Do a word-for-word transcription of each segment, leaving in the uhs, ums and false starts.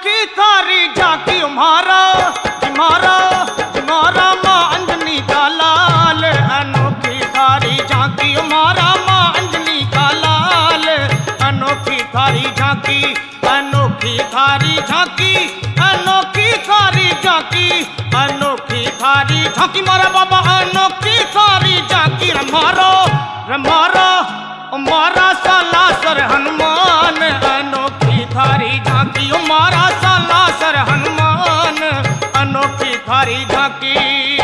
अनोखी थारी झांकी मारा मारा मारा माँ अंजनी का लाल। अनोखी थारी झांकी मारा माँ अंजनी का लाल। अनोखी थारी झांकी अनोखी थारी झांकी अनोखी थारी झांकी अनोखी थारी झांकी मारा बाबा अनोखी थारी झांकी मारो मारो मारा सालासर हनुमान। अनोखी थारी झांकी मारा सालासर हनुमान। अनोखी थारी झांकी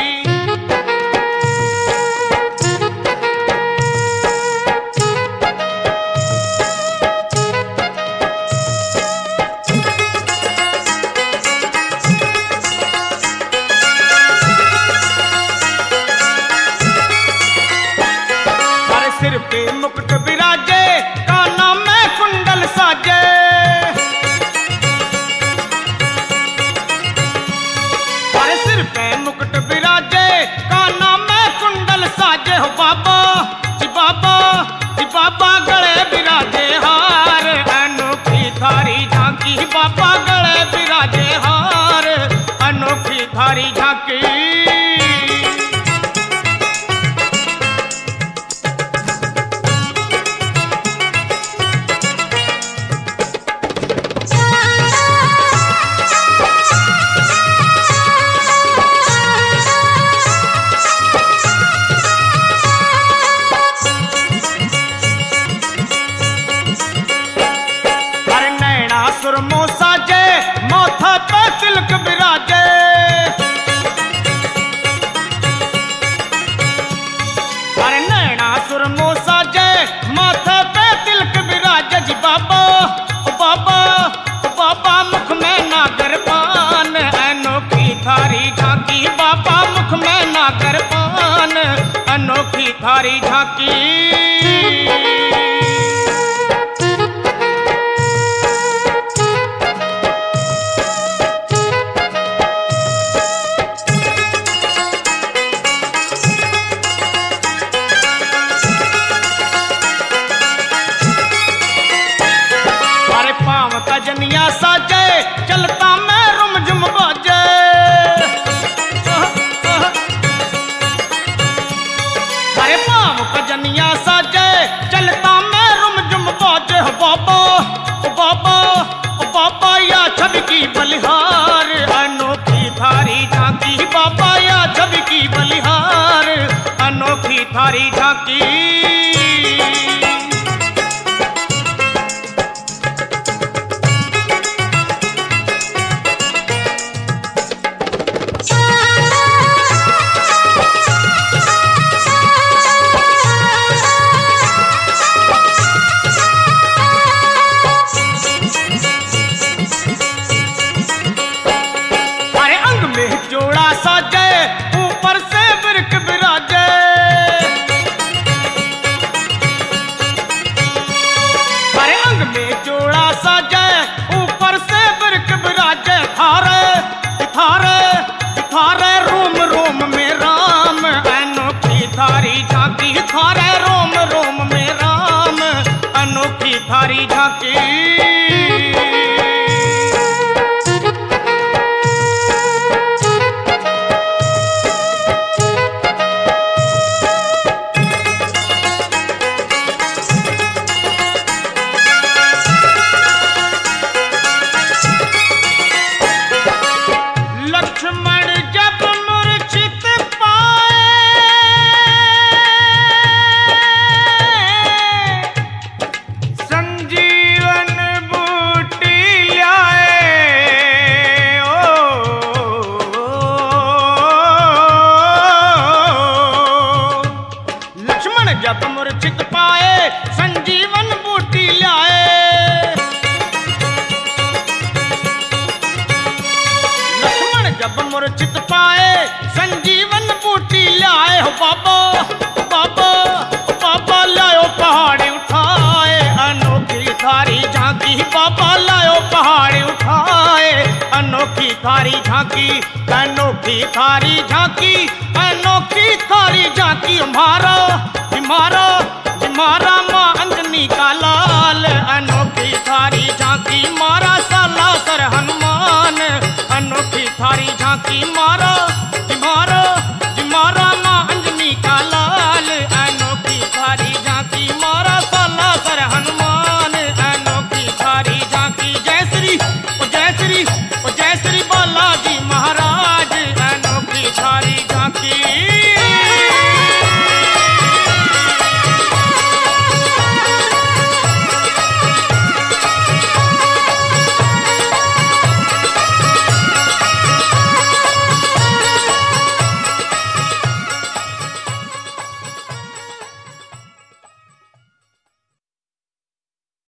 सिर पे मुकुट विराजे काना में कुंडल साजे। अरे सिर पे मुकुट विराजे काना में कुंडल साजे हो बाबा जी बाबा जी बाबा गले विराजे हार। अनोखी थारी झांकी बाबा गले विराजे हार। अनोखी थारी झांकी सुरमो साजे माथा पे तिलक विराजे। अरे नैना सुरमो साजे माथा पे तिलक विराजे जी बाबा ओ बाबा ओ बाबा मुख में नागर पान। अनोखी थारी झांकी बाबा मुख में नागर पान। अनोखी थारी झांकी कजनिया साजे चलता मैं रुम झुम बाजे। अरे पाँव कजनिया साजे चलता मैं रुम झुम बाजे हो बाबा ओ बाबा ओ बाबा या छवि की बलिहार। अनोखी थारी झांकी बाबा या छवि की बलिहार। अनोखी थारी झांकी जोड़ा साजे ऊपर से बिरक विराजे। अरे अंग में जोड़ा साजे ऊपर से बिरक विराजे। थारे थारे थारे रोम रोम में राम। अनोखी थारी झांकी थारे रोम रोम में राम। अनोखी थारी झांकी जब मूर्छित पाए संजीवन बूटी लाए। लक्ष्मण जब मूर्छित पाए संजीवन बूटी लाए हो बाबा बाबा बाबा लायो पहाड़ी उठाए। अनोखी थारी झांकी बाबा लायो पहाड़ी उठाए। अनोखी थारी झांकी अनोखी थारी झांकी अनोखी थारी झांकी मारा मारा मारा माँ अंजनी का लाल। अनोखी थारी झांकी मारा सालासर हनुमान। झांकी मारो